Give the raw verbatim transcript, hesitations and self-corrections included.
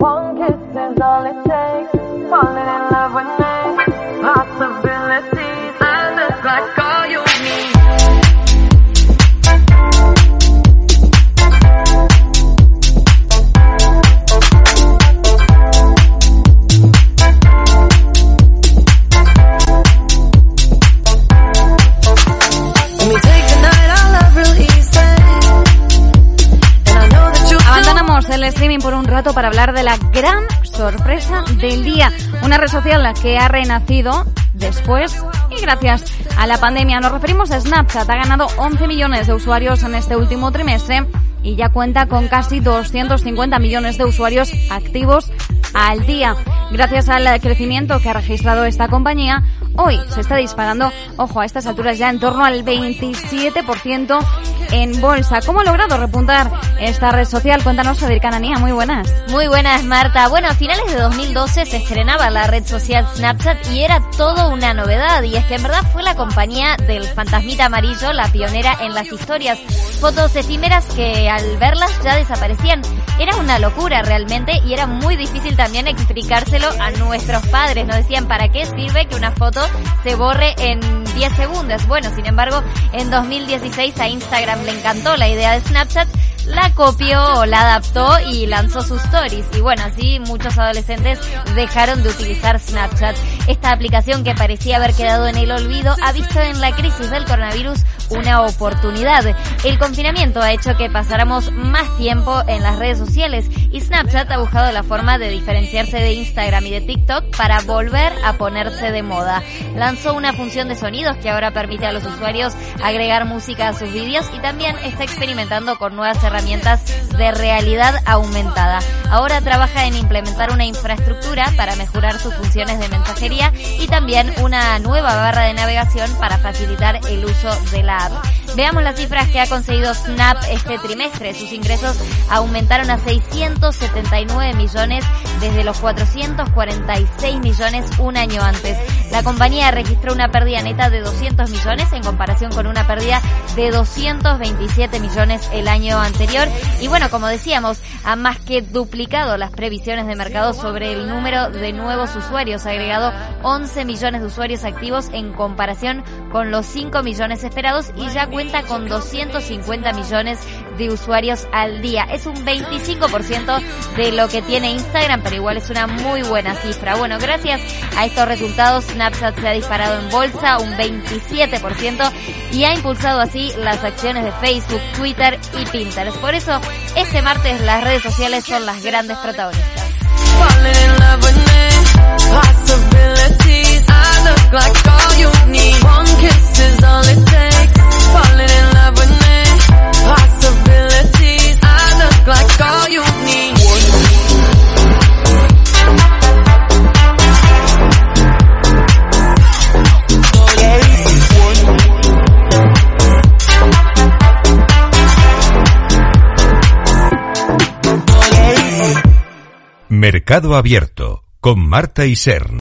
One kiss is all it takes. Falling in love with me. Possibilities. I look like all you need. El streaming por un rato para hablar de la gran sorpresa del día. Una red social que ha renacido después y gracias a la pandemia. Nos referimos a Snapchat. Ha ganado once millones de usuarios en este último trimestre y ya cuenta con casi doscientos cincuenta millones de usuarios activos al día. Gracias al crecimiento que ha registrado esta compañía, hoy se está disparando, ojo, a estas alturas ya en torno al veintisiete por ciento en bolsa. ¿Cómo ha logrado repuntar esta red social? Cuéntanos, Federica Ananía, muy buenas. Muy buenas, Marta. Bueno, a finales de dos mil doce se estrenaba la red social Snapchat y era todo una novedad. Y es que en verdad fue la compañía del fantasmita amarillo la pionera en las historias. Fotos efímeras que al verlas ya desaparecían. Era una locura realmente y era muy difícil también explicárselo a nuestros padres. Nos decían, ¿para qué sirve que una foto se borre en diez segundos? Bueno, sin embargo, en dos mil dieciséis a Instagram le encantó la idea de Snapchat, la copió o la adaptó y lanzó sus stories. Y bueno, así muchos adolescentes dejaron de utilizar Snapchat. Esta aplicación que parecía haber quedado en el olvido ha visto en la crisis del coronavirus una oportunidad. El confinamiento ha hecho que pasáramos más tiempo en las redes sociales y Snapchat ha buscado la forma de diferenciarse de Instagram y de TikTok para volver a ponerse de moda. Lanzó una función de sonidos que ahora permite a los usuarios agregar música a sus vídeos y también está experimentando con nuevas herramientas de realidad aumentada. Ahora trabaja en implementar una infraestructura para mejorar sus funciones de mensajería y también una nueva barra de navegación para facilitar el uso de la app. Veamos las cifras que ha conseguido Snap este trimestre. Sus ingresos aumentaron a seiscientos setenta y nueve millones desde los cuatrocientos cuarenta y seis millones un año antes. La compañía registró una pérdida neta de doscientos millones en comparación con una pérdida de doscientos veintisiete millones el año anterior. Y bueno, como decíamos, ha más que duplicado las previsiones de mercado sobre el número de nuevos usuarios. Ha agregado once millones de usuarios activos en comparación con los cinco millones esperados y ya cuenta con doscientos cincuenta millones de usuarios al día. Es un veinticinco por ciento de lo que tiene Instagram, pero igual es una muy buena cifra. Bueno, gracias a estos resultados, Snapchat se ha disparado en bolsa un veintisiete por ciento y ha impulsado así las acciones de Facebook, Twitter y Pinterest. Por eso, este martes las redes sociales son las grandes protagonistas. Mercado Abierto con Marta Isern.